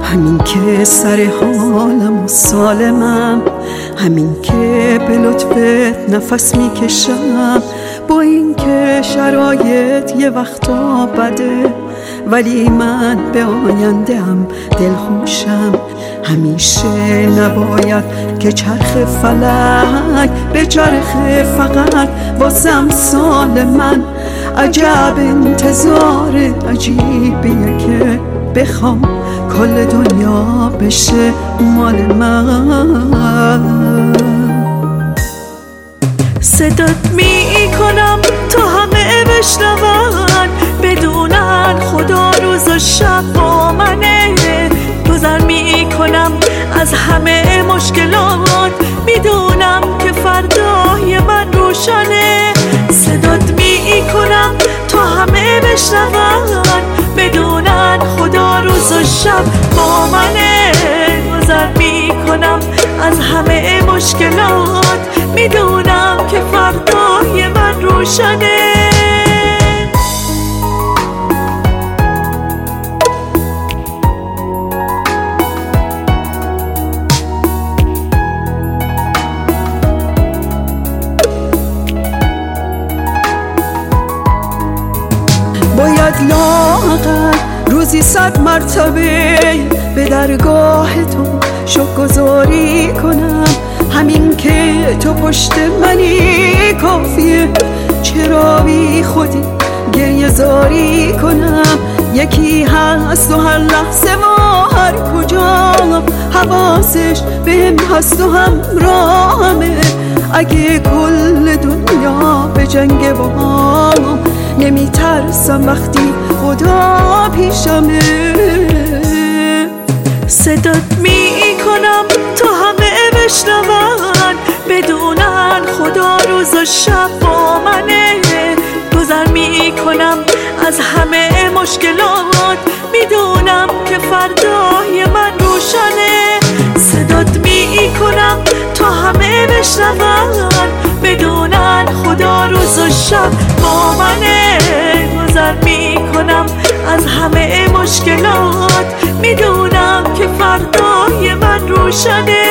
همین که سر حالم و سالمم، همین که به لطفت نفس میکشم، با این که شرایط یه وقتا بده ولی من به آینده‌ام دلخوشم. همیشه نباید که چرخ فلک به چرخ فقط واسه امثال من. عجب انتظار عجیبیه که بخوام کل دنیا بشه مال من. صدات میکنم تا همه بشنون، بدونن خدا روز و شب با منه. گذر میکنم از همه مشکلات، میدونم که فردای من روشنه. صدات میکنم تا همه بشنون، بدونن خدا روز و شب با منه. گذر میکنم از همه مشکلات، میدونم که فردای من روشنه. باید لااقل روزی 100 مرتبه به درگاه تو شکرگزاری کنم. همین که تو پشت منی کافیه، چرا بی خودی گریه زاری کنم. یکی هست و هر لحظه و هر کجا حواسش بهم هست و همراهمه. اگه کل دنیا به جنگ با هم، نمیترسم وقتی خدا پیشمه. صدات میکنم تا همه بشنون، بدونن خدا روز و شب با منه. گذر میکنم از همه مشکلات، میدونم که فردای من روشنه. صدات میکنم تا همه بشنون، بدونن خدا روز و شب با منه. گذر میکنم از همه مشکلات، میدونم که فردای من روشنه.